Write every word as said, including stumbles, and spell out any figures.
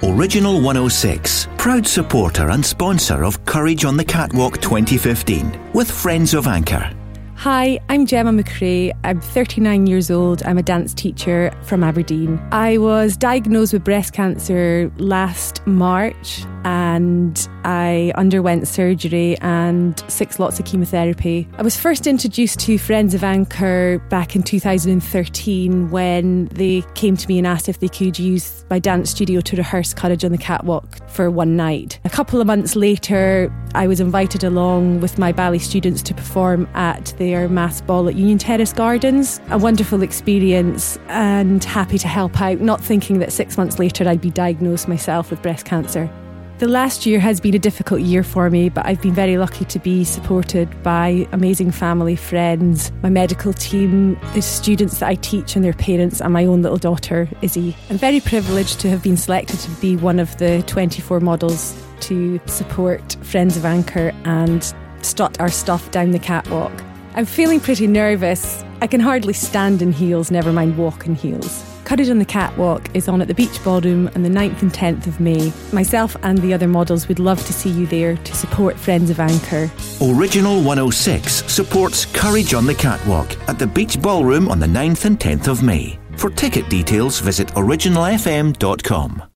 Original one oh six, proud supporter and sponsor of Courage on the Catwalk twenty fifteen, with Friends of Anchor. Hi, I'm Gemma McRae. I'm thirty-nine years old. I'm a dance teacher from Aberdeen. I was diagnosed with breast cancer last March and I underwent surgery and six lots of chemotherapy. I was first introduced to Friends of Anchor back in two thousand thirteen when they came to me and asked if they could use my dance studio to rehearse Courage on the Catwalk for one night. A couple of months later, I was invited along with my ballet students to perform at their mass ball at Union Terrace Gardens. A wonderful experience and happy to help out, not thinking that six months later I'd be diagnosed myself with breast cancer. The last year has been a difficult year for me, but I've been very lucky to be supported by amazing family, friends, my medical team, the students that I teach and their parents, and my own little daughter, Izzy. I'm very privileged to have been selected to be one of the twenty-four models to support Friends of Anchor and strut our stuff down the catwalk. I'm feeling pretty nervous. I can hardly stand in heels, never mind walk in heels. Courage on the Catwalk is on at the Beach Ballroom on the ninth and tenth of May. Myself and the other models would love to see you there to support Friends of Anchor. Original one oh six supports Courage on the Catwalk at the Beach Ballroom on the ninth and tenth of May. For ticket details, visit original f m dot com.